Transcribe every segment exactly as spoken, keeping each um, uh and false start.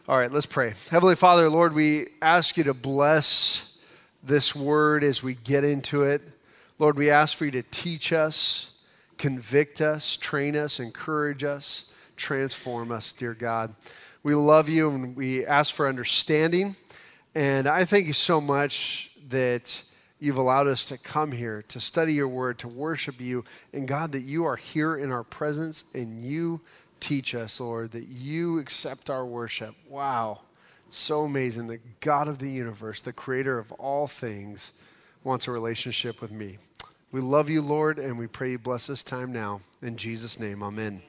All right, let's pray. Heavenly Father, Lord, we ask you to bless this word as we get into it. Lord, we ask for you to teach us, convict us, train us, encourage us, transform us, dear God. We love you and we ask for understanding. And I thank you so much that you've allowed us to come here, to study your word, to worship you. And God, that you are here in our presence and you teach us, Lord, that you accept our worship. Wow, so amazing. The God of the universe, the creator of all things, wants a relationship with me. We love you, Lord, and we pray you bless this time now. In Jesus' name, amen.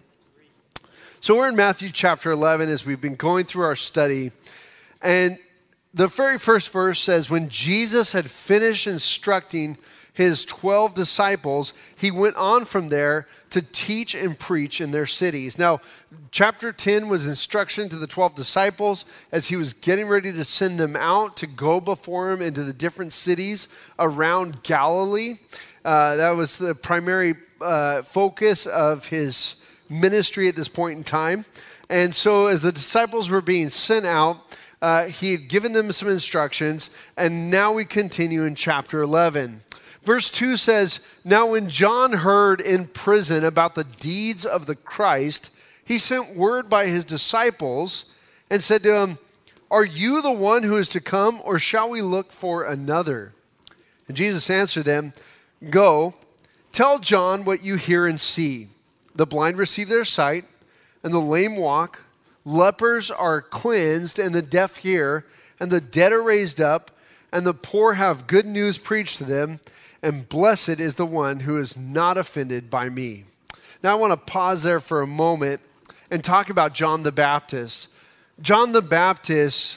So we're in Matthew chapter eleven as we've been going through our study. And the very first verse says, when Jesus had finished instructing his twelve disciples, he went on from there to teach and preach in their cities. Now, chapter ten was instruction to the twelve disciples as he was getting ready to send them out to go before him into the different cities around Galilee. Uh, that was the primary uh, focus of his ministry at this point in time. And so as the disciples were being sent out, uh, he had given them some instructions, and now we continue in chapter eleven. Verse two says, now when John heard in prison about the deeds of the Christ, he sent word by his disciples and said to him, are you the one who is to come, or shall we look for another? And Jesus answered them, go, tell John what you hear and see. The blind receive their sight, and the lame walk. Lepers are cleansed, and the deaf hear, and the dead are raised up, and the poor have good news preached to them. And blessed is the one who is not offended by me. Now I want to pause there for a moment and talk about John the Baptist. John the Baptist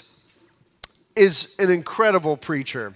is an incredible preacher,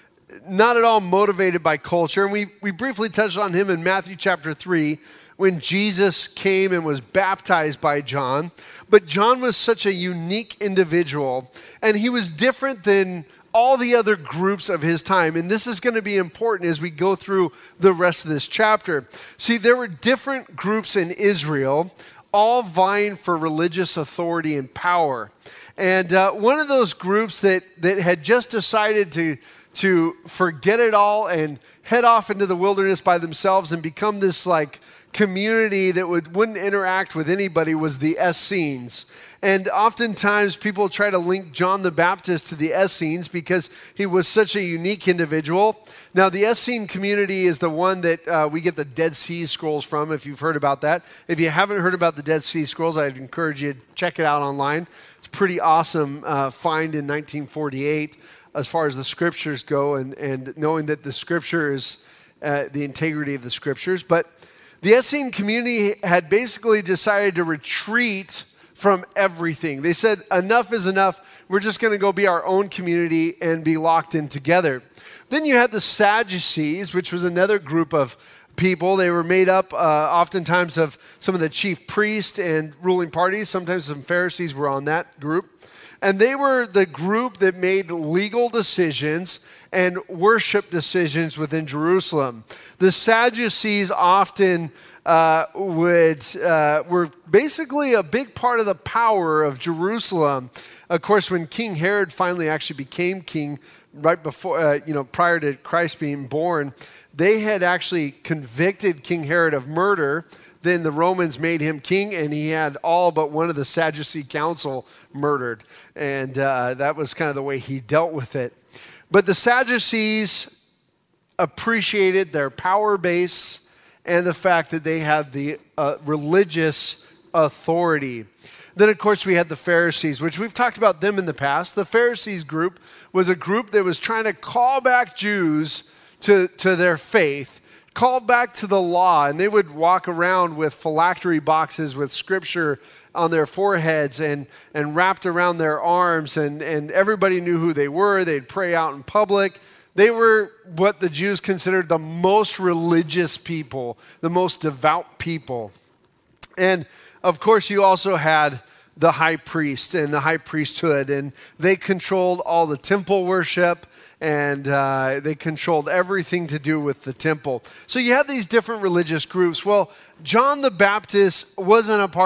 not at all motivated by culture. And we, we briefly touched on him in Matthew chapter three when Jesus came and was baptized by John. But John was such a unique individual, and he was different than all the other groups of his time. And this is going to be important as we go through the rest of this chapter. See, there were different groups in Israel, all vying for religious authority and power. And uh, one of those groups that, that had just decided to, to forget it all and head off into the wilderness by themselves and become this like community that would, wouldn't interact with anybody was the Essenes. And oftentimes people try to link John the Baptist to the Essenes because he was such a unique individual. Now, the Essene community is the one that uh, we get the Dead Sea Scrolls from, if you've heard about that. If you haven't heard about the Dead Sea Scrolls, I'd encourage you to check it out online. It's a pretty awesome uh, find in nineteen forty-eight as far as the scriptures go, and, and knowing that the scripture is uh, the integrity of the scriptures. But the Essene community had basically decided to retreat from everything. They said, enough is enough. We're just going to go be our own community and be locked in together. Then you had the Sadducees, which was another group of people. They were made up uh, oftentimes of some of the chief priests and ruling parties. Sometimes some Pharisees were on that group. And they were the group that made legal decisions and worship decisions within Jerusalem. The Sadducees often uh, would uh, were basically a big part of the power of Jerusalem. Of course, when King Herod finally actually became king, right before, uh, you know, prior to Christ being born, they had actually convicted King Herod of murder. Then the Romans made him king, and he had all but one of the Sadducee council murdered. And uh, that was kind of the way he dealt with it. But the Sadducees appreciated their power base and the fact that they had the uh, religious authority. Then, of course, we had the Pharisees, which we've talked about them in the past. The Pharisees group was a group that was trying to call back Jews to, to their faith, called back to the law, and they would walk around with phylactery boxes with scripture on their foreheads and, and wrapped around their arms, and, and everybody knew who they were. They'd pray out in public. They were what the Jews considered the most religious people, the most devout people. And of course, you also had the high priest and the high priesthood, and they controlled all the temple worship, and uh, they controlled everything to do with the temple. So you had these different religious groups. Well, John the Baptist wasn't a part of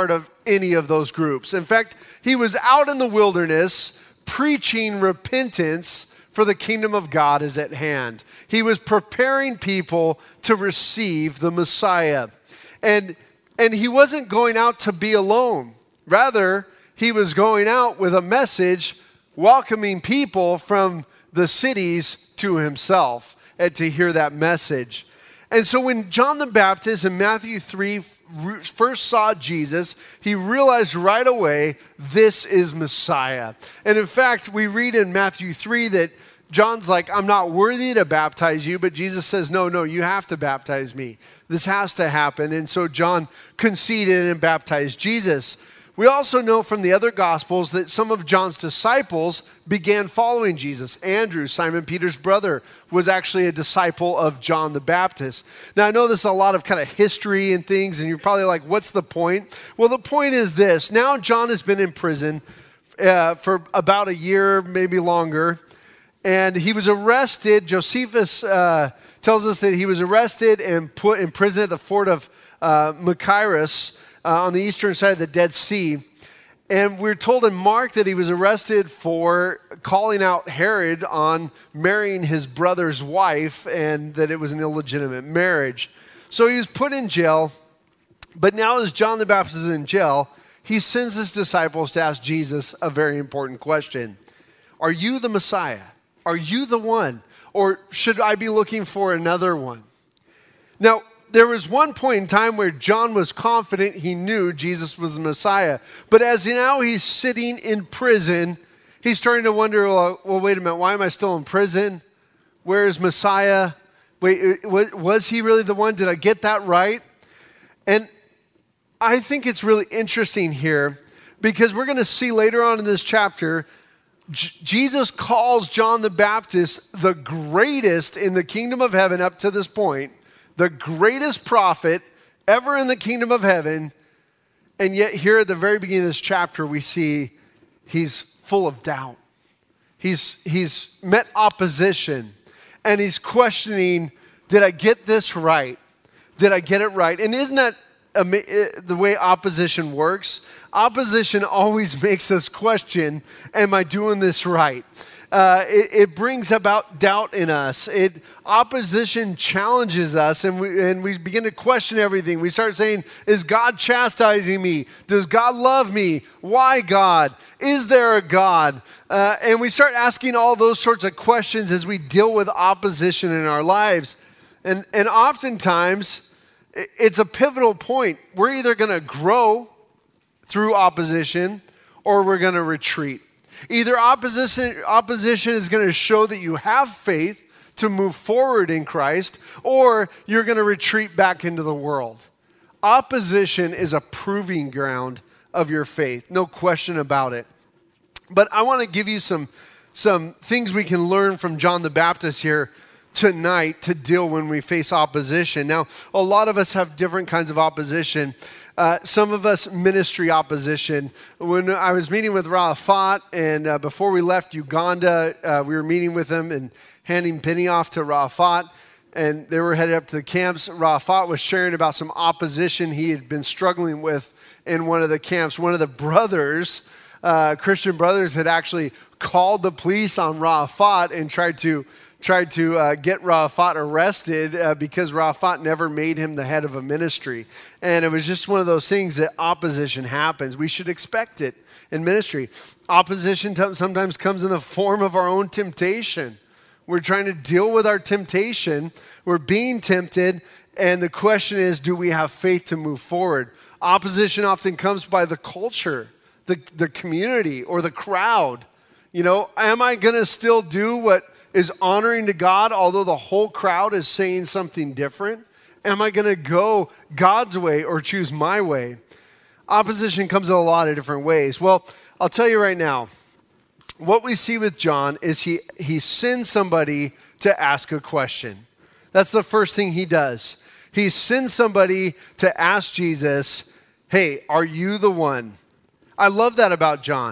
any of those groups. In fact, he was out in the wilderness preaching repentance, for the kingdom of God is at hand. He was preparing people to receive the Messiah. And, and he wasn't going out to be alone. Rather, he was going out with a message welcoming people from the cities to himself and to hear that message. And so when John the Baptist in Matthew three first saw Jesus, he realized right away, this is Messiah. And in fact, we read in Matthew three that John's like, I'm not worthy to baptize you, but Jesus says, no, no, you have to baptize me. This has to happen. And so John conceded and baptized Jesus. We also know from the other Gospels that some of John's disciples began following Jesus. Andrew, Simon Peter's brother, was actually a disciple of John the Baptist. Now, I know there's a lot of kind of history and things, and you're probably like, what's the point? Well, the point is this. Now John has been in prison uh, for about a year, maybe longer, and he was arrested. Josephus uh, tells us that he was arrested and put in prison at the fort of uh, Machaerus, Uh, on the eastern side of the Dead Sea. And we're told in Mark that he was arrested for calling out Herod on marrying his brother's wife and that it was an illegitimate marriage. So he was put in jail. But now as John the Baptist is in jail, he sends his disciples to ask Jesus a very important question. Are you the Messiah? Are you the one? Or should I be looking for another one? Now, there was one point in time where John was confident he knew Jesus was the Messiah. But as now he's sitting in prison, he's starting to wonder, well, well, wait a minute, why am I still in prison? Where is Messiah? Wait, was he really the one? Did I get that right? And I think it's really interesting here because we're going to see later on in this chapter, J- Jesus calls John the Baptist the greatest in the kingdom of heaven up to this point, the greatest prophet ever in the kingdom of heaven. And yet here at the very beginning of this chapter, we see he's full of doubt. He's, he's met opposition and he's questioning, did I get this right? Did I get it right? And isn't that the way opposition works? Opposition always makes us question, am I doing this right? Uh, it, it brings about doubt in us. It, opposition challenges us and we, and we begin to question everything. We start saying, is God chastising me? Does God love me? Why God? Is there a God? Uh, and we start asking all those sorts of questions as we deal with opposition in our lives. And, and oftentimes, it's a pivotal point. We're either going to grow through opposition or we're going to retreat. Either opposition, opposition is going to show that you have faith to move forward in Christ, or you're going to retreat back into the world. Opposition is a proving ground of your faith, no question about it. But I want to give you some, some things we can learn from John the Baptist here tonight to deal when we face opposition. Now, a lot of us have different kinds of opposition. Uh, some of us ministry opposition. When I was meeting with Rafat, and uh, before we left Uganda, uh, we were meeting with him and handing Penny off to Rafat, and they were headed up to the camps. Rafat was sharing about some opposition he had been struggling with in one of the camps. One of the brothers, uh, Christian brothers, had actually called the police on Rafat and tried to tried to uh, get Rafat arrested uh, because Rafat never made him the head of a ministry. And it was just one of those things that opposition happens. We should expect it in ministry. Opposition t- sometimes comes in the form of our own temptation. We're trying to deal with our temptation. We're being tempted. And the question is, do we have faith to move forward? Opposition often comes by the culture, the, the community, or the crowd. You know, am I going to still do what is honoring to God, although the whole crowd is saying something different? Am I going to go God's way or choose my way? Opposition comes in a lot of different ways. Well, I'll tell you right now, what we see with John is he, he sends somebody to ask a question. That's the first thing he does. He sends somebody to ask Jesus, hey, are you the one? I love that about John.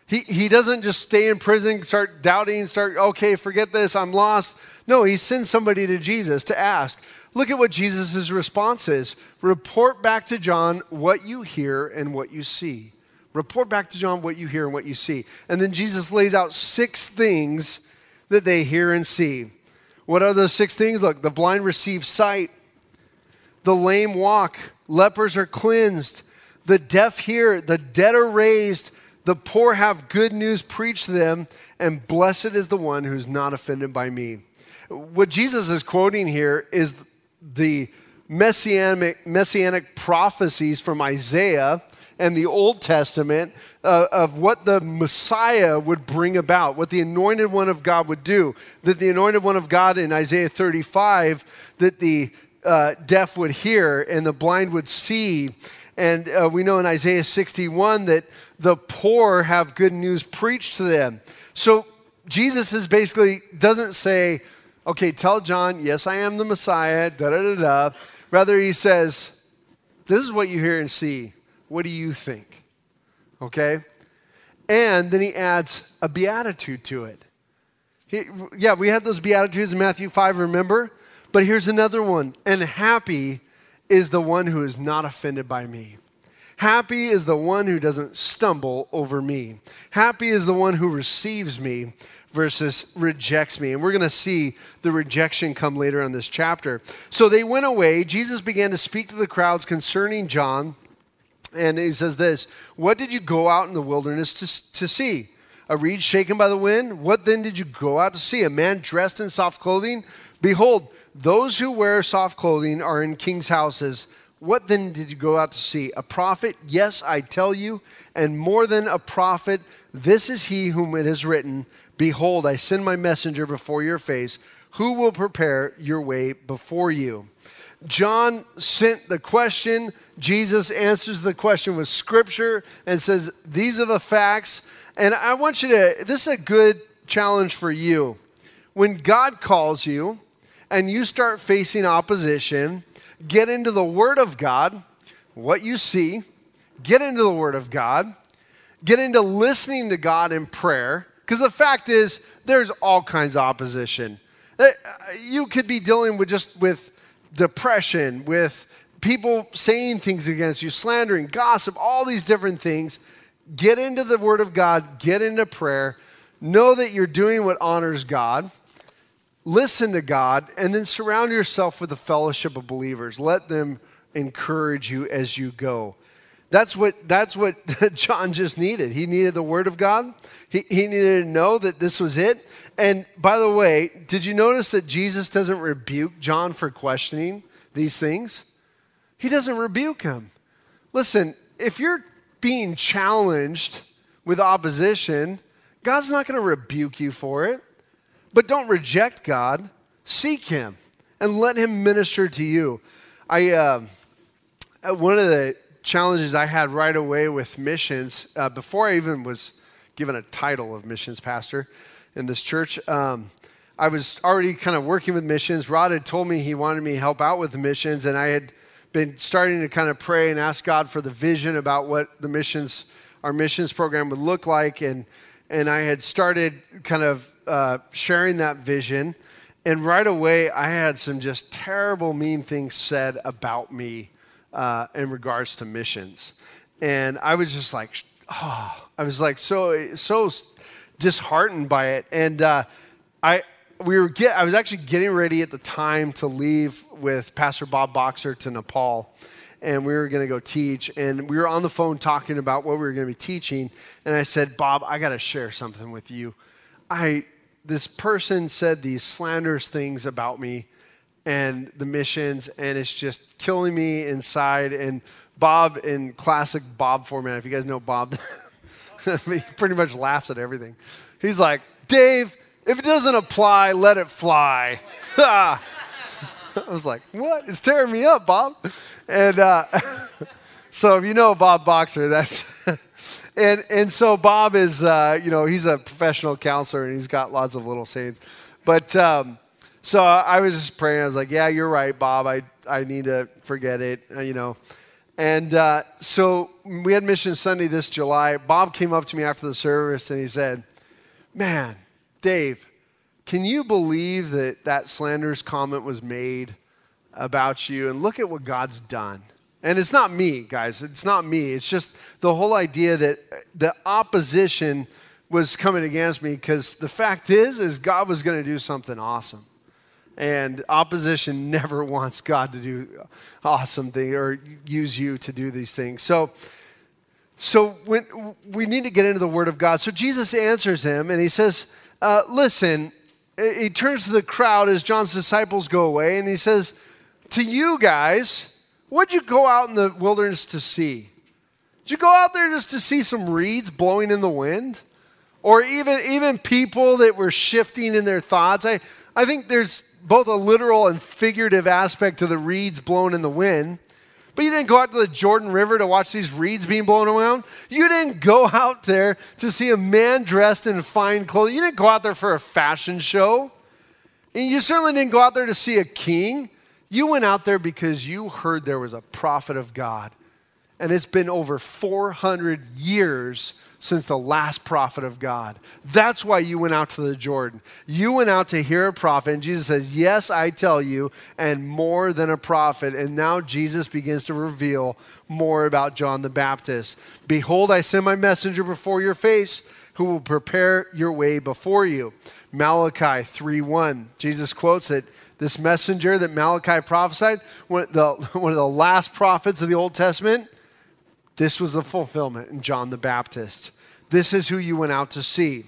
He, he doesn't just stay in prison, start doubting, start, okay, forget this, I'm lost. No, he sends somebody to Jesus to ask. Look at what Jesus' response is. Report back to John what you hear and what you see. Report back to John what you hear and what you see. And then Jesus lays out six things that they hear and see. What are those six things? Look, the blind receive sight. The lame walk. Lepers are cleansed. The deaf hear. The dead are raised. The poor have good news preached to them, and blessed is the one who's not offended by me. What Jesus is quoting here is the messianic, messianic prophecies from Isaiah and the Old Testament uh, of what the Messiah would bring about, what the anointed one of God would do. That the anointed one of God in Isaiah thirty-five, that the uh, deaf would hear and the blind would see. And uh, we know in Isaiah sixty-one that the poor have good news preached to them. So Jesus is basically doesn't say, okay, tell John, yes, I am the Messiah, da da da da. Rather, he says, this is what you hear and see. What do you think? Okay? And then he adds a beatitude to it. He, yeah, we had those beatitudes in Matthew five, remember? But here's another one. And happy is the one who is not offended by me. Happy is the one who doesn't stumble over me. Happy is the one who receives me versus rejects me. And we're going to see the rejection come later in this chapter. So they went away. Jesus began to speak to the crowds concerning John. And he says this, what did you go out in the wilderness to, to see? A reed shaken by the wind? What then did you go out to see? A man dressed in soft clothing? Behold, those who wear soft clothing are in king's houses. What then did you go out to see? A prophet? Yes, I tell you, and more than a prophet, this is he whom it is written, behold, I send my messenger before your face, who will prepare your way before you. John sent the question. Jesus answers the question with scripture and says, these are the facts. And I want you to, this is a good challenge for you. When God calls you and you start facing opposition, get into the Word of God, what you see, get into the Word of God, get into listening to God in prayer, because the fact is, there's all kinds of opposition. You could be dealing with just with depression, with people saying things against you, slandering, gossip, all these different things. Get into the Word of God, get into prayer, know that you're doing what honors God, listen to God, and then surround yourself with a fellowship of believers. Let them encourage you as you go. That's what, that's what John just needed. He needed the Word of God. He, he needed to know that this was it. And by the way, did you notice that Jesus doesn't rebuke John for questioning these things? He doesn't rebuke him. Listen, if you're being challenged with opposition, God's not going to rebuke you for it. But don't reject God. Seek him and let him minister to you. I uh, one of the challenges I had right away with missions, uh, before I even was given a title of missions pastor in this church, um, I was already kind of working with missions. Rod had told me he wanted me to help out with the missions, and I had been starting to kind of pray and ask God for the vision about what the missions, our missions program would look like, and and I had started kind of uh, sharing that vision, and right away I had some just terrible, mean things said about me uh, in regards to missions, and I was just like, oh, I was like so so disheartened by it, and uh, I we were get I was actually getting ready at the time to leave with Pastor Bob Boxer to Nepal. And we were going to go teach, and we were on the phone talking about what we were going to be teaching, and I said, Bob, I got to share something with you. I this person said these slanderous things about me and the missions, and it's just killing me inside. And Bob, in classic Bob format, if you guys know Bob, he pretty much laughs at everything. He's like, Dave, if it doesn't apply, let it fly. I was like, what? It's tearing me up, Bob. And uh, so if you know Bob Boxer, that's and and so Bob is uh, you know he's a professional counselor and he's got lots of little sayings, but um, so I was just praying. I was like, yeah, you're right, Bob. I I need to forget it, uh, you know. And uh, so we had Mission Sunday this July. Bob came up to me after the service and he said, man, Dave, can you believe that that slanderous comment was made about you? And look at what God's done. And it's not me, guys. It's not me. It's just the whole idea that the opposition was coming against me, because the fact is, is God was going to do something awesome. And opposition never wants God to do awesome things or use you to do these things. So, so when, we need to get into the Word of God. So Jesus answers him and he says, uh, listen, he turns to the crowd as John's disciples go away and he says, to you guys, what'd you go out in the wilderness to see? Did you go out there just to see some reeds blowing in the wind? Or even, even people that were shifting in their thoughts? I, I think there's both a literal and figurative aspect to the reeds blown in the wind. But you didn't go out to the Jordan River to watch these reeds being blown around. You didn't go out there to see a man dressed in fine clothing. You didn't go out there for a fashion show. And you certainly didn't go out there to see a king. You went out there because you heard there was a prophet of God. And it's been over four hundred years since the last prophet of God. That's why you went out to the Jordan. You went out to hear a prophet, and Jesus says, yes, I tell you, and more than a prophet. And now Jesus begins to reveal more about John the Baptist. Behold, I send my messenger before your face, who will prepare your way before you. Malachi three one. Jesus quotes that this messenger that Malachi prophesied, one of the, one of the last prophets of the Old Testament, this was the fulfillment in John the Baptist. This is who you went out to see.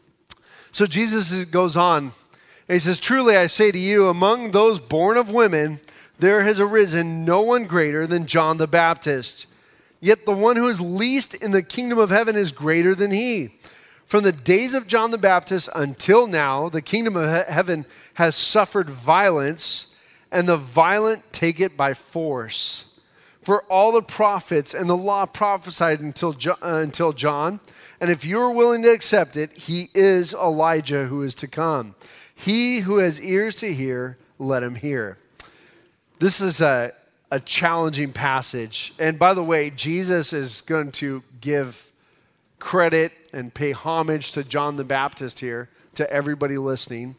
So Jesus goes on, and he says, truly I say to you, among those born of women, there has arisen no one greater than John the Baptist. Yet the one who is least in the kingdom of heaven is greater than he. From the days of John the Baptist until now, the kingdom of he- heaven has suffered violence, and the violent take it by force. For all the prophets and the law prophesied until, jo- uh, until John. And if you are willing to accept it, he is Elijah who is to come. He who has ears to hear, let him hear. This is a, a challenging passage. And by the way, Jesus is going to give credit and pay homage to John the Baptist here, to everybody listening.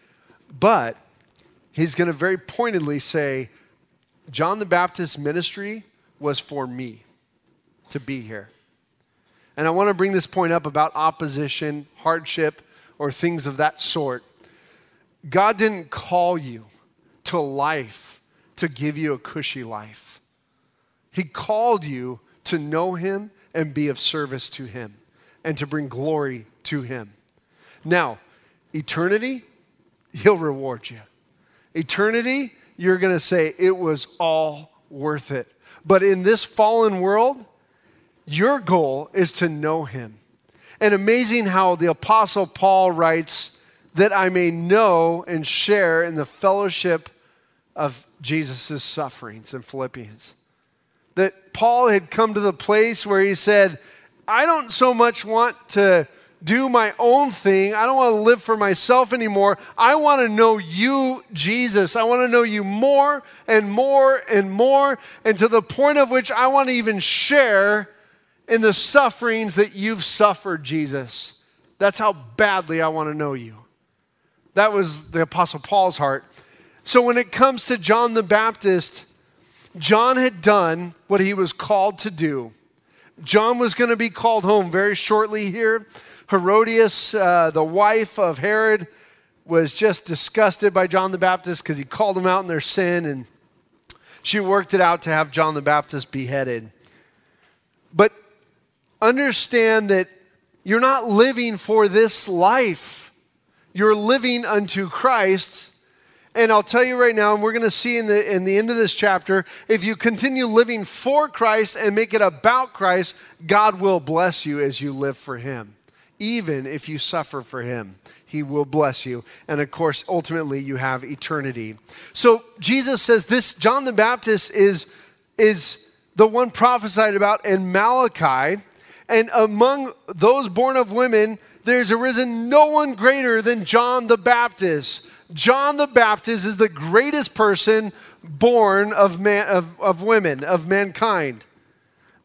But he's going to very pointedly say, John the Baptist's ministry was for me to be here. And I want to bring this point up about opposition, hardship, or things of that sort. God didn't call you to life to give you a cushy life. He called you to know him and be of service to him and to bring glory to him. Now, eternity, he'll reward you. Eternity, you're going to say it was all worth it. But in this fallen world, your goal is to know him. And amazing how the Apostle Paul writes that I may know and share in the fellowship of Jesus' sufferings in Philippians. That Paul had come to the place where he said, I don't so much want to do my own thing. I don't want to live for myself anymore. I want to know you, Jesus. I want to know you more and more and more, and to the point of which I want to even share in the sufferings that you've suffered, Jesus. That's how badly I want to know you. That was the Apostle Paul's heart. So when it comes to John the Baptist, John had done what he was called to do. John was going to be called home very shortly here. Herodias, uh, the wife of Herod, was just disgusted by John the Baptist because he called them out in their sin, and she worked it out to have John the Baptist beheaded. But understand that you're not living for this life. You're living unto Christ. And I'll tell you right now, and we're going to see in the, in the end of this chapter, if you continue living for Christ and make it about Christ, God will bless you as you live for him. Even if you suffer for him, he will bless you. And of course, ultimately, you have eternity. So Jesus says this, John the Baptist is, is the one prophesied about in Malachi. And among those born of women, there's arisen no one greater than John the Baptist. John the Baptist is the greatest person born of man, of, of women, of mankind.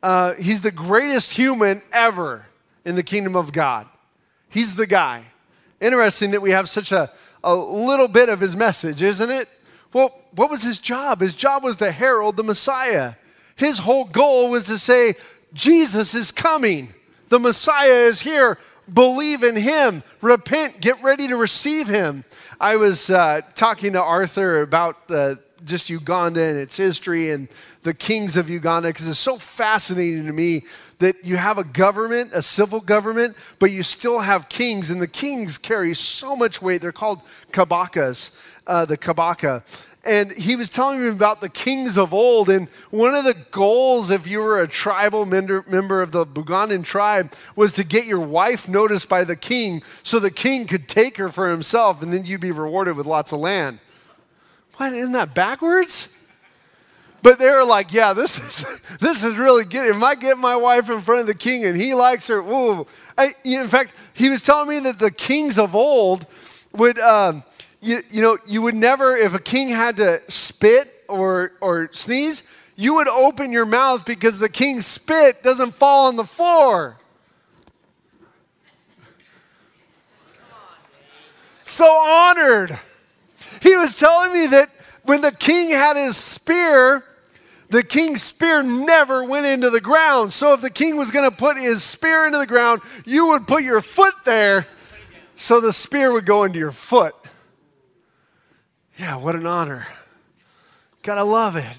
Uh, he's the greatest human ever in the kingdom of God. He's the guy. Interesting that we have such a, a little bit of his message, isn't it? Well, what was his job? His job was to herald the Messiah. His whole goal was to say, Jesus is coming. The Messiah is here. Believe in him. Repent. Get ready to receive him. I was uh, talking to Arthur about uh, just Uganda and its history and the kings of Uganda, because it's so fascinating to me that you have a government, a civil government, but you still have kings, and the kings carry so much weight. They're called kabakas, uh, the kabaka. And he was telling me about the kings of old, and one of the goals, if you were a tribal member, member of the Bugandan tribe, was to get your wife noticed by the king so the king could take her for himself, and then you'd be rewarded with lots of land. What, isn't that backwards? But they were like, yeah, this is this is really good. If I get my wife in front of the king and he likes her, ooh. I, in fact, he was telling me that the kings of old would, um, you, you know, you would never, if a king had to spit or or sneeze, you would open your mouth because the king's spit doesn't fall on the floor. So honored. He was telling me that when the king had his spear, the king's spear never went into the ground. So if the king was going to put his spear into the ground, you would put your foot there so the spear would go into your foot. Yeah, what an honor. Gotta love it.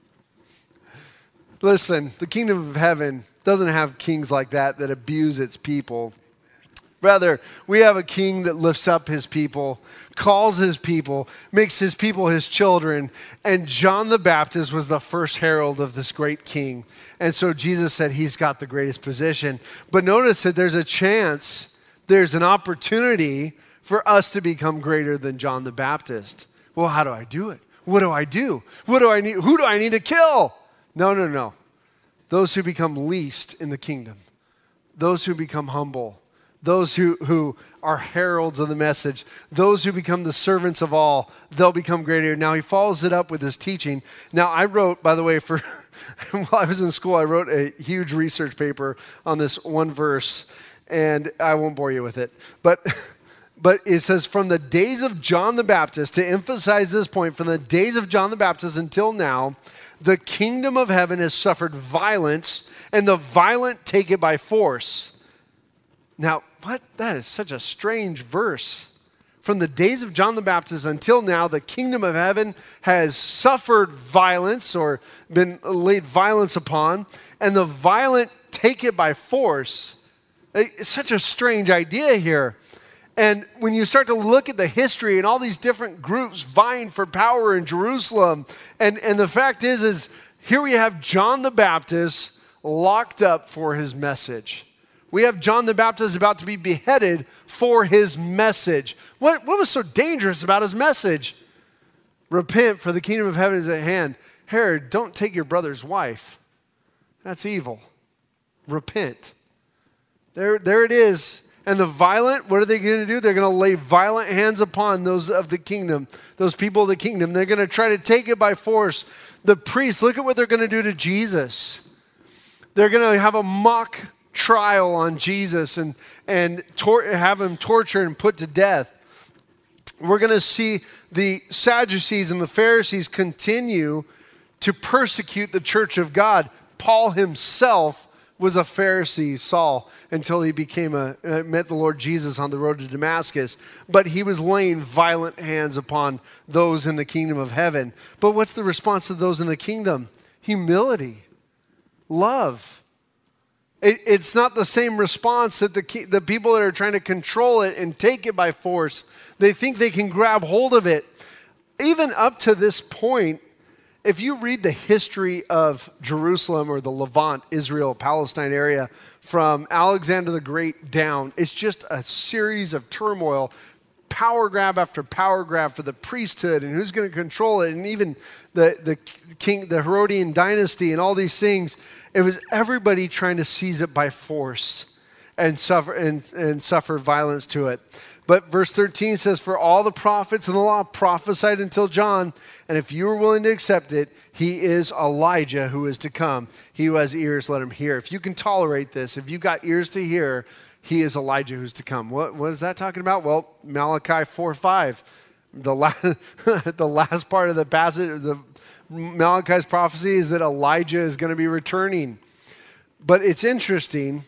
Listen, the kingdom of heaven doesn't have kings like that that abuse its people. Rather, we have a king that lifts up his people, calls his people, makes his people his children. And John the Baptist was the first herald of this great king. And so Jesus said he's got the greatest position. But notice that there's a chance, there's an opportunity for us to become greater than John the Baptist. Well, how do I do it? What do I do? What do I need? Who do I need to kill? No, no, no. Those who become least in the kingdom, those who become humble, those who, who are heralds of the message, those who become the servants of all, they'll become greater. Now, he follows it up with his teaching. Now, I wrote, by the way, for while I was in school, I wrote a huge research paper on this one verse, and I won't bore you with it. But, but it says, from the days of John the Baptist, to emphasize this point, from the days of John the Baptist until now, the kingdom of heaven has suffered violence, and the violent take it by force. Now, what? That is such a strange verse. From the days of John the Baptist until now, the kingdom of heaven has suffered violence or been laid violence upon, and the violent take it by force. It's such a strange idea here. And when you start to look at the history and all these different groups vying for power in Jerusalem, and, and the fact is, is here we have John the Baptist locked up for his message. We have John the Baptist about to be beheaded for his message. What, what was so dangerous about his message? Repent, for the kingdom of heaven is at hand. Herod, don't take your brother's wife. That's evil. Repent. There, there it is. And the violent, what are they going to do? They're going to lay violent hands upon those of the kingdom, those people of the kingdom. They're going to try to take it by force. The priests, look at what they're going to do to Jesus. They're going to have a mock trial on Jesus and, and tor- have him tortured and put to death. We're going to see the Sadducees and the Pharisees continue to persecute the church of God. Paul himself was a Pharisee, Saul, until he became a uh, met the Lord Jesus on the road to Damascus. But he was laying violent hands upon those in the kingdom of heaven. But what's the response of those in the kingdom? Humility, love. It, it's not the same response that the the people that are trying to control it and take it by force. They think they can grab hold of it. Even up to this point, if you read the history of Jerusalem or the Levant, Israel, Palestine area, from Alexander the Great down, it's just a series of turmoil, power grab after power grab for the priesthood and who's going to control it, and even the, the king, the Herodian dynasty and all these things. It was everybody trying to seize it by force. and suffer and, and suffer violence to it. But verse thirteen says, for all the prophets and the law prophesied until John, and if you are willing to accept it, he is Elijah who is to come. He who has ears, let him hear. If you can tolerate this, if you've got ears to hear, he is Elijah who's to come. What, what is that talking about? Well, Malachi four five, the, la- the last part of the passage, the Malachi's prophecy is that Elijah is going to be returning. But it's interesting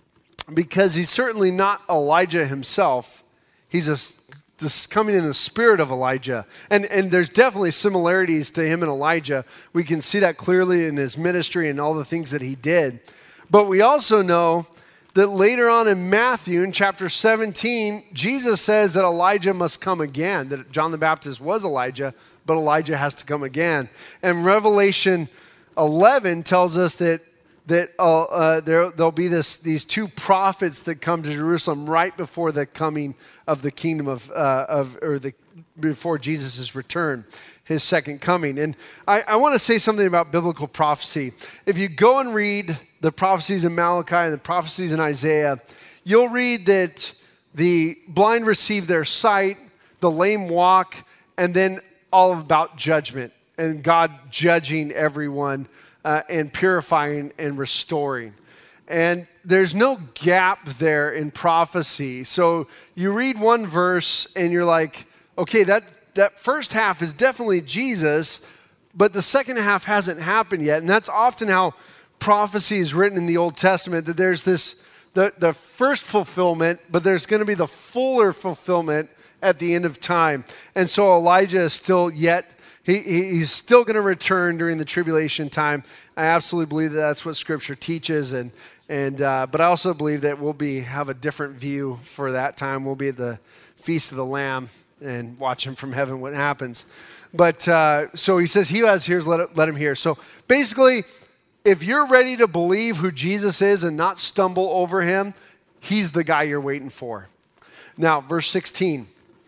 because he's certainly not Elijah himself. He's a, this coming in the spirit of Elijah. And, and there's definitely similarities to him and Elijah. We can see that clearly in his ministry and all the things that he did. But we also know that later on in Matthew, in chapter seventeen, Jesus says that Elijah must come again, that John the Baptist was Elijah, but Elijah has to come again. And Revelation eleven tells us that that uh, uh, there, there'll be this, these two prophets that come to Jerusalem right before the coming of the kingdom of, uh, of or the before Jesus' return, his second coming. And I, I want to say something about biblical prophecy. If you go and read the prophecies in Malachi and the prophecies in Isaiah, you'll read that the blind receive their sight, the lame walk, and then all about judgment and God judging everyone uh, and purifying and restoring. And there's no gap there in prophecy. So you read one verse and you're like, okay, that, that first half is definitely Jesus, but the second half hasn't happened yet. And that's often how prophecy is written in the Old Testament, that there's this, the, the first fulfillment, but there's going to be the fuller fulfillment at the end of time. And so Elijah is still yet, he, he's still going to return during the tribulation time. I absolutely believe that that's what Scripture teaches. And, and uh, but I also believe that we'll be have a different view for that time. We'll be at the Feast of the Lamb and watch him from heaven what happens. But uh, so he says, he who has ears, let, it, let him hear. So basically, if you're ready to believe who Jesus is and not stumble over him, he's the guy you're waiting for. Now, verse sixteen.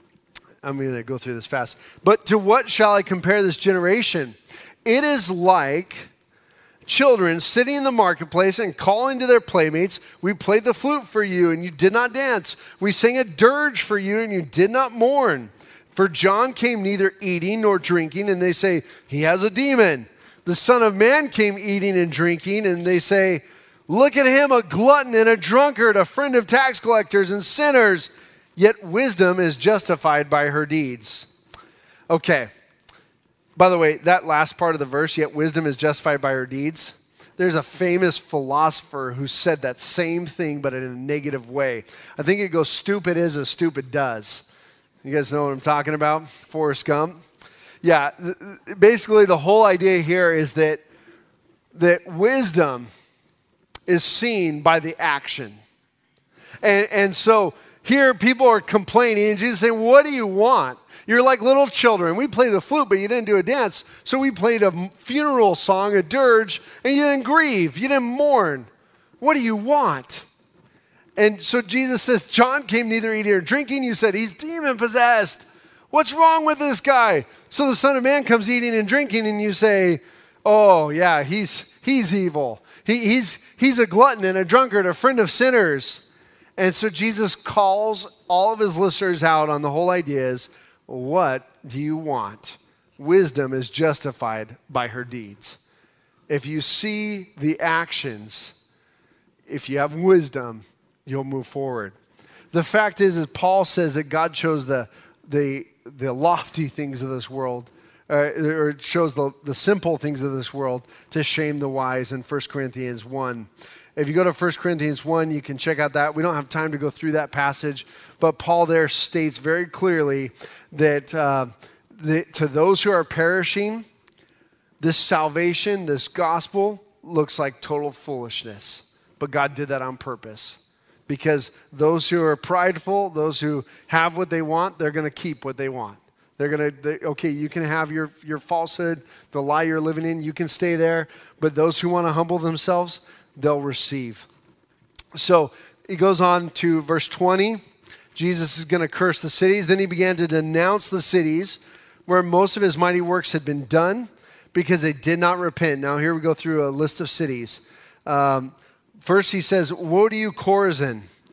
I'm going to go through this fast. But to what shall I compare this generation? It is like children sitting in the marketplace and calling to their playmates, we played the flute for you and you did not dance. We sang a dirge for you and you did not mourn. For John came neither eating nor drinking, and they say, he has a demon. The Son of Man came eating and drinking, and they say, look at him, a glutton and a drunkard, a friend of tax collectors and sinners. Yet wisdom is justified by her deeds. Okay. By the way, that last part of the verse, yet wisdom is justified by her deeds. There's a famous philosopher who said that same thing, but in a negative way. I think it goes, stupid is as stupid does. You guys know what I'm talking about? Forrest Gump. Yeah, th- basically the whole idea here is that, that wisdom is seen by the action. And, and so here people are complaining, and Jesus is saying, what do you want? You're like little children. We played the flute, but you didn't do a dance. So we played a funeral song, a dirge, and you didn't grieve. You didn't mourn. What do you want? And so Jesus says, John came neither eating nor drinking. You said, he's demon-possessed. What's wrong with this guy? So the Son of Man comes eating and drinking, and you say, oh, yeah, he's he's evil. He, he's, he's a glutton and a drunkard, a friend of sinners. And so Jesus calls all of his listeners out on the whole idea is, what do you want? Wisdom is justified by her deeds. If you see the actions, if you have wisdom, you'll move forward. The fact is, is Paul says that God chose the, the, the lofty things of this world, uh, or it shows the, the simple things of this world to shame the wise in First Corinthians one. If you go to First Corinthians one, you can check out that. We don't have time to go through that passage, but Paul there states very clearly that, uh, that to those who are perishing, this salvation, this gospel, looks like total foolishness. But God did that on purpose. Because those who are prideful, those who have what they want, they're going to keep what they want. They're going to, okay, you can have your, your falsehood, the lie you're living in, you can stay there. But those who want to humble themselves, they'll receive. So he goes on to verse twenty. Jesus is going to curse the cities. Then he began to denounce the cities where most of his mighty works had been done because they did not repent. Now here we go through a list of cities. Um, first he says, woe to you, Chorazin.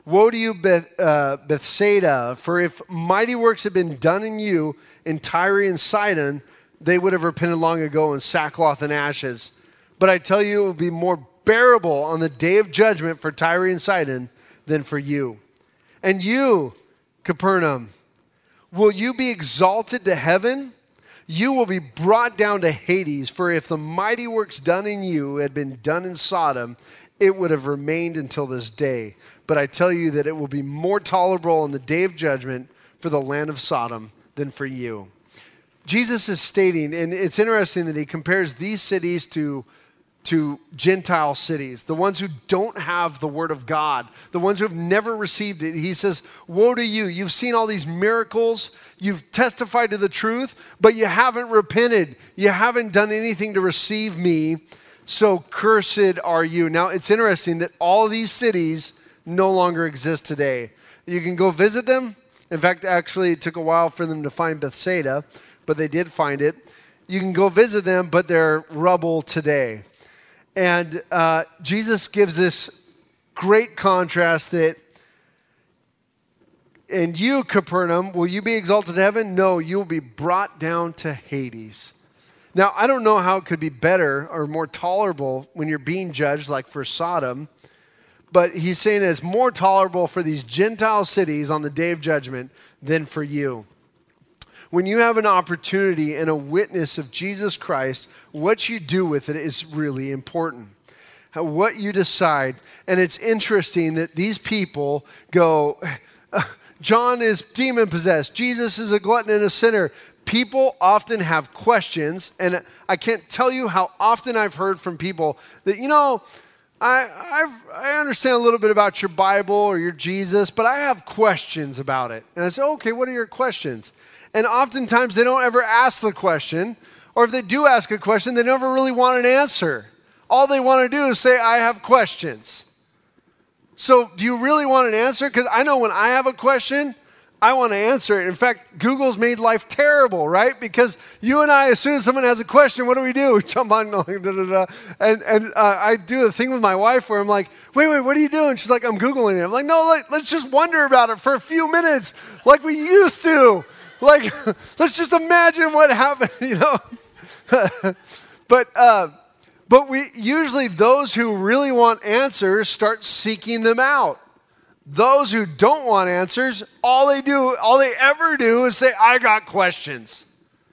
Woe to you, Beth, uh, Bethsaida, for if mighty works had been done in you in Tyre and Sidon, they would have repented long ago in sackcloth and ashes. But I tell you, it will be more bearable on the day of judgment for Tyre and Sidon than for you. And you, Capernaum, will you be exalted to heaven? You will be brought down to Hades, for if the mighty works done in you had been done in Sodom, it would have remained until this day. But I tell you that it will be more tolerable on the day of judgment for the land of Sodom than for you. Jesus is stating, and it's interesting that he compares these cities to, to Gentile cities, the ones who don't have the word of God, the ones who have never received it. He says, woe to you. You've seen all these miracles. You've testified to the truth, but you haven't repented. You haven't done anything to receive me. So cursed are you. Now, it's interesting that all of these cities no longer exist today. You can go visit them. In fact, actually, it took a while for them to find Bethsaida, but they did find it. You can go visit them, but they're rubble today. And uh, Jesus gives this great contrast that, and you, Capernaum, will you be exalted to heaven? No, you will be brought down to Hades. Now, I don't know how it could be better or more tolerable when you're being judged, like for Sodom, but he's saying it's more tolerable for these Gentile cities on the day of judgment than for you. When you have an opportunity and a witness of Jesus Christ, what you do with it is really important. What you decide. And it's interesting that these people go, John is demon-possessed. Jesus is a glutton and a sinner. People often have questions, and I can't tell you how often I've heard from people that, you know, I I've, I understand a little bit about your Bible or your Jesus, but I have questions about it. And I say, okay, what are your questions? And oftentimes they don't ever ask the question, or if they do ask a question, they never really want an answer. All they want to do is say, I have questions. So do you really want an answer? Because I know when I have a question, I want to answer it. In fact, Google's made life terrible, right? Because you and I, as soon as someone has a question, what do we do? We jump on, da, da, da. and and uh, I do a thing with my wife where I'm like, wait, wait, what are you doing? She's like, I'm Googling it. I'm like, no, let, let's just wonder about it for a few minutes like we used to. Like, let's just imagine what happened, you know? but uh, but we usually, those who really want answers start seeking them out. Those who don't want answers, all they do, all they ever do is say, I got questions.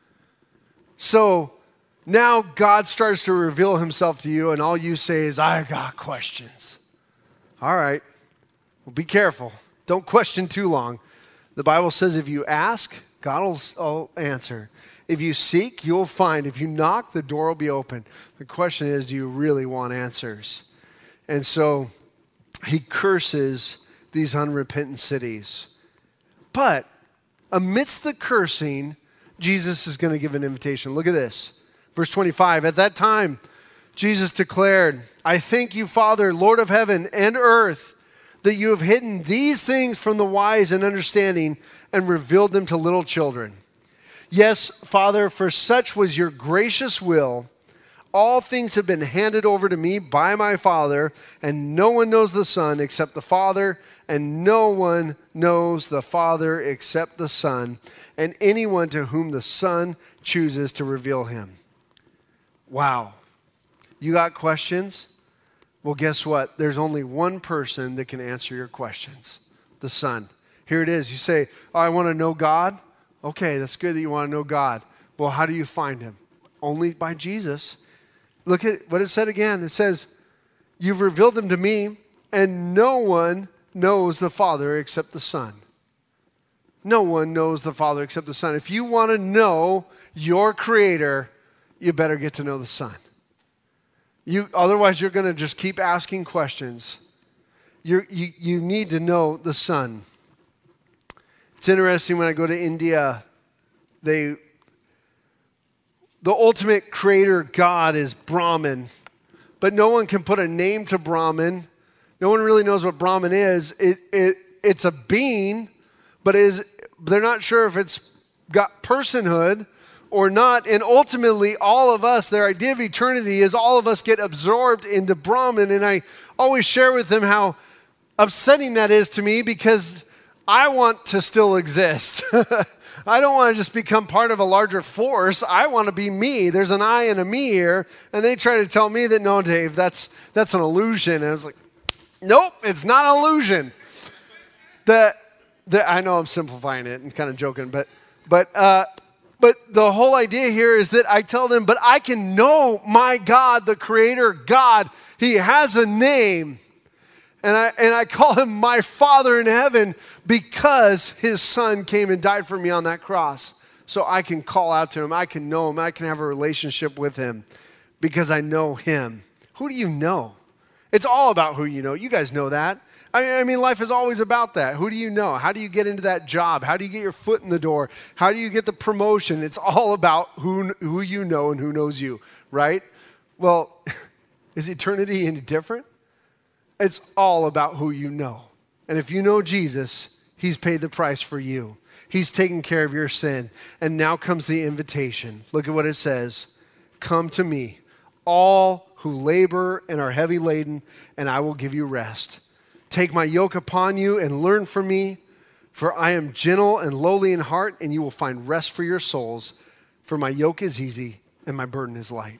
So now God starts to reveal himself to you, and all you say is, I got questions. All right, well, be careful. Don't question too long. The Bible says if you ask, God will will answer. If you seek, you'll find. If you knock, the door will be open. The question is, do you really want answers? And so he curses these unrepentant cities. But amidst the cursing, Jesus is going to give an invitation. Look at this. Verse twenty-five, at that time, Jesus declared, I thank you, Father, Lord of heaven and earth, that you have hidden these things from the wise and understanding and revealed them to little children. Yes, Father, for such was your gracious will. All things have been handed over to me by my Father, and no one knows the Son except the Father, and no one knows the Father except the Son, and anyone to whom the Son chooses to reveal him. Wow. You got questions? Well, guess what? There's only one person that can answer your questions, the Son. Here it is. You say, oh, I want to know God. Okay, that's good that you want to know God. Well, how do you find him? Only by Jesus. Look at what it said again. It says, you've revealed them to me, and no one knows the Father except the Son. No one knows the Father except the Son. If you want to know your Creator, you better get to know the Son. You, otherwise, you're going to just keep asking questions. You're, you you need to know the Son. It's interesting when I go to India, they the ultimate creator God is Brahman, but no one can put a name to Brahman. No one really knows what Brahman is. It it it's a being, but is they're not sure if it's got personhood or not. And ultimately, all of us, their idea of eternity is all of us get absorbed into Brahman. And I always share with them how upsetting that is to me because I want to still exist. I don't want to just become part of a larger force. I want to be me. There's an I and a me here, and they try to tell me that, no, Dave, that's that's an illusion. And I was like, nope, it's not an illusion. The, the, I know I'm simplifying it and kind of joking, but but uh, but the whole idea here is that I tell them, but I can know my God, the Creator God. He has a name. And I, and I call him my Father in heaven because his son came and died for me on that cross. So I can call out to him. I can know him. I can have a relationship with him because I know him. Who do you know? It's all about who you know. You guys know that. I, I mean, life is always about that. Who do you know? How do you get into that job? How do you get your foot in the door? How do you get the promotion? It's all about who, who you know and who knows you, right? Well, is eternity any different? It's all about who you know. And if you know Jesus, he's paid the price for you. He's taken care of your sin. And now comes the invitation. Look at what it says. Come to me, all who labor and are heavy laden, and I will give you rest. Take my yoke upon you and learn from me, for I am gentle and lowly in heart, and you will find rest for your souls. For my yoke is easy and my burden is light.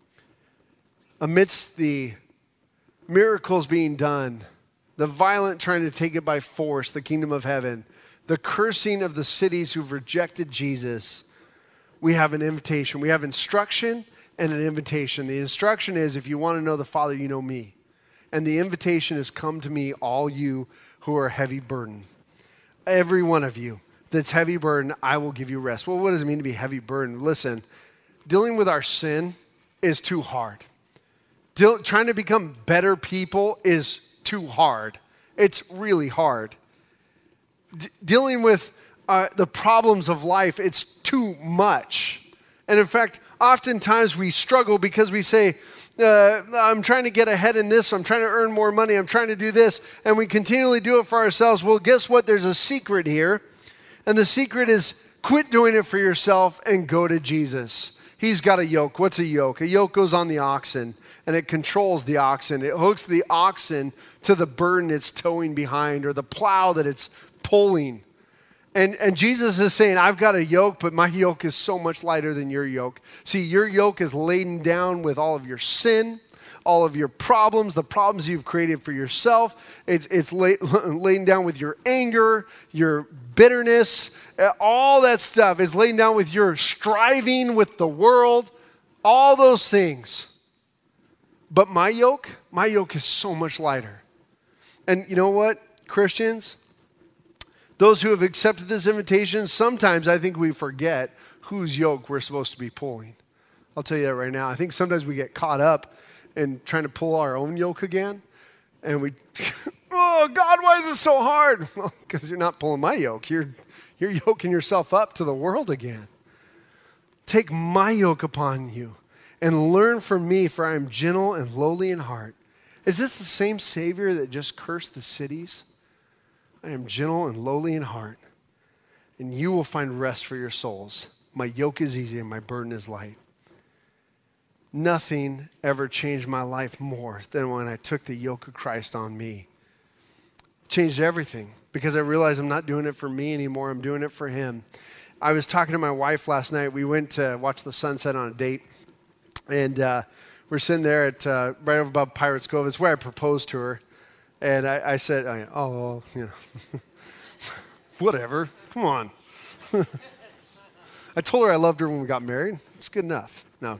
Amidst the miracles being done, the violent trying to take it by force, the kingdom of heaven, the cursing of the cities who've rejected Jesus, we have an invitation. We have instruction and an invitation. The instruction is, if you want to know the Father, you know me. And the invitation is, come to me, all you who are heavy burdened. Every one of you that's heavy burdened, I will give you rest. Well, what does it mean to be heavy burdened? Listen, dealing with our sin is too hard. Deal, trying to become better people is too hard. It's really hard. D- dealing with uh, the problems of life, it's too much. And in fact, oftentimes we struggle because we say, uh, I'm trying to get ahead in this, I'm trying to earn more money, I'm trying to do this, and we continually do it for ourselves. Well, guess what? There's a secret here. And the secret is quit doing it for yourself and go to Jesus. He's got a yoke. What's a yoke? A yoke goes on the oxen, and it controls the oxen. It hooks the oxen to the burden it's towing behind or the plow that it's pulling. And, and Jesus is saying, I've got a yoke, but my yoke is so much lighter than your yoke. See, your yoke is laden down with all of your sin, all of your problems, the problems you've created for yourself. It's, it's lay, laden down with your anger, your bitterness, all that stuff is laden down with your striving with the world, all those things. But my yoke, my yoke is so much lighter. And you know what, Christians? Those who have accepted this invitation, sometimes I think we forget whose yoke we're supposed to be pulling. I'll tell you that right now. I think sometimes we get caught up in trying to pull our own yoke again. And we, oh, God, why is it so hard? Well, because you're not pulling my yoke. You're, you're yoking yourself up to the world again. Take my yoke upon you and learn from me, for I am gentle and lowly in heart. Is this the same Savior that just cursed the cities? I am gentle and lowly in heart, and you will find rest for your souls. My yoke is easy and my burden is light. Nothing ever changed my life more than when I took the yoke of Christ on me. It changed everything because I realized I'm not doing it for me anymore. I'm doing it for him. I was talking to my wife last night. We went to watch the sunset on a date, and uh, we're sitting there at uh, right over above Pirates Cove. It's where I proposed to her. And I, I said, oh, you know, whatever, come on. I told her I loved her when we got married. It's good enough. No.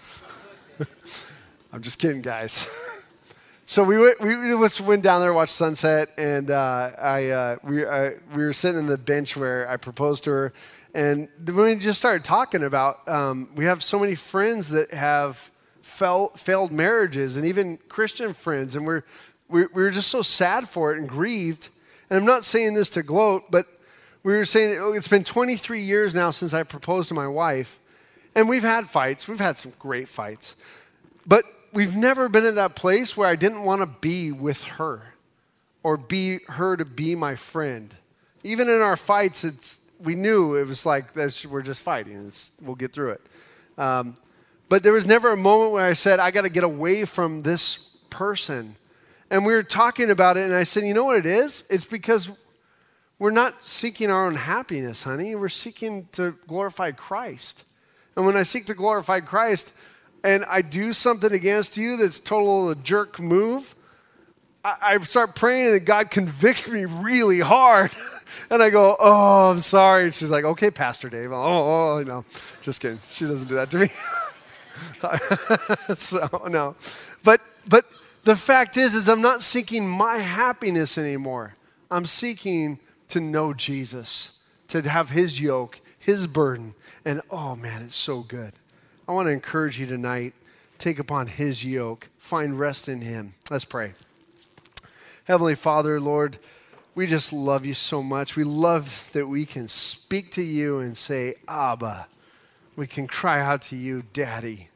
I'm just kidding, guys. So we went, we went down there, watched sunset, and uh, I uh, we uh, we were sitting on the bench where I proposed to her, and we just started talking about um, we have so many friends that have fail, failed marriages, and even Christian friends, and we're we, we were just so sad for it and grieved. And I'm not saying this to gloat, but we were saying oh, it's been twenty-three years now since I proposed to my wife, and we've had fights. We've had some great fights, but we've never been at that place where I didn't want to be with her or be her to be my friend. Even in our fights, it's we knew it was like this, we're just fighting. It's, we'll get through it. Um, but there was never a moment where I said, I got to get away from this person. And we were talking about it, and I said, you know what it is? It's because we're not seeking our own happiness, honey. We're seeking to glorify Christ. And when I seek to glorify Christ and I do something against you that's total a jerk move, I, I start praying and God convicts me really hard. And I go, oh, I'm sorry. And she's like, okay, Pastor Dave. Oh, oh, no, just kidding. She doesn't do that to me. So, no. But, but the fact is, is I'm not seeking my happiness anymore. I'm seeking to know Jesus, to have his yoke, his burden. And oh man, it's so good. I want to encourage you tonight, take upon his yoke, find rest in him. Let's pray. Heavenly Father, Lord, we just love you so much. We love that we can speak to you and say, Abba. We can cry out to you, Daddy,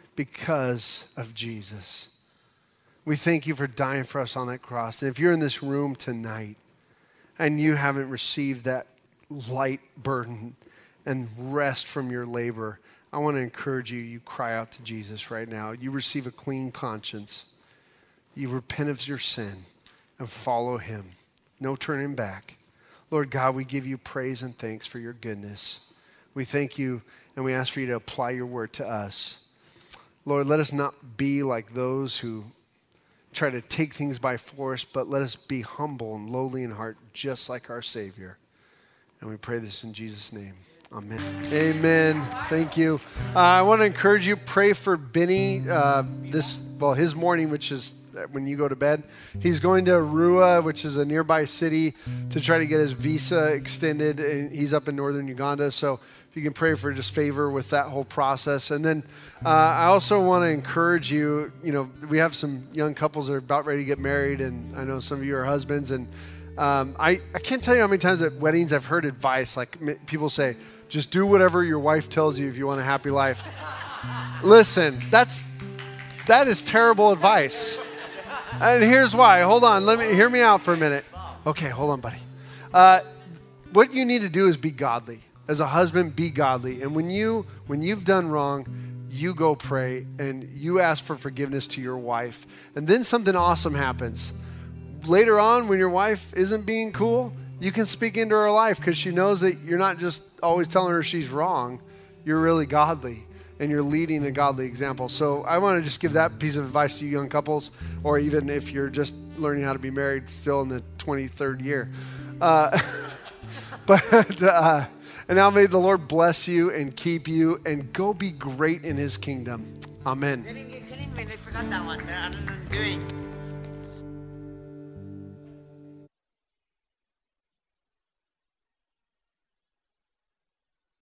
because of Jesus. We thank you for dying for us on that cross. And if you're in this room tonight and you haven't received that light burden and rest from your labor, I want to encourage you, you cry out to Jesus right now. You receive a clean conscience. You repent of your sin and follow him. No turning back. Lord God, we give you praise and thanks for your goodness. We thank you and we ask for you to apply your word to us. Lord, let us not be like those who try to take things by force, but let us be humble and lowly in heart, just like our Savior. And we pray this in Jesus' name. Amen. Amen. Thank you. Uh, I want to encourage you, pray for Benny uh, this, well, his morning, which is when you go to bed. He's going to Arua, which is a nearby city, to try to get his visa extended. And he's up in northern Uganda. So if you can pray for just favor with that whole process. And then uh, I also want to encourage you, you know, we have some young couples that are about ready to get married. And I know some of you are husbands. And um, I, I can't tell you how many times at weddings I've heard advice, like people say, just do whatever your wife tells you if you want a happy life. Listen, that's that is terrible advice. And here's why. Hold on. Let me hear me out for a minute. Okay, hold on, buddy. Uh, what you need to do is be godly. As a husband, be godly. And when you when you've done wrong, you go pray and you ask for forgiveness to your wife. And then something awesome happens. Later on, when your wife isn't being cool, you can speak into her life because she knows that you're not just always telling her she's wrong. You're really godly and you're leading a godly example. So I want to just give that piece of advice to you young couples, or even if you're just learning how to be married still in the twenty-third year. Uh, but uh, and now may the Lord bless you and keep you and go be great in his kingdom. Amen. I forgot that one.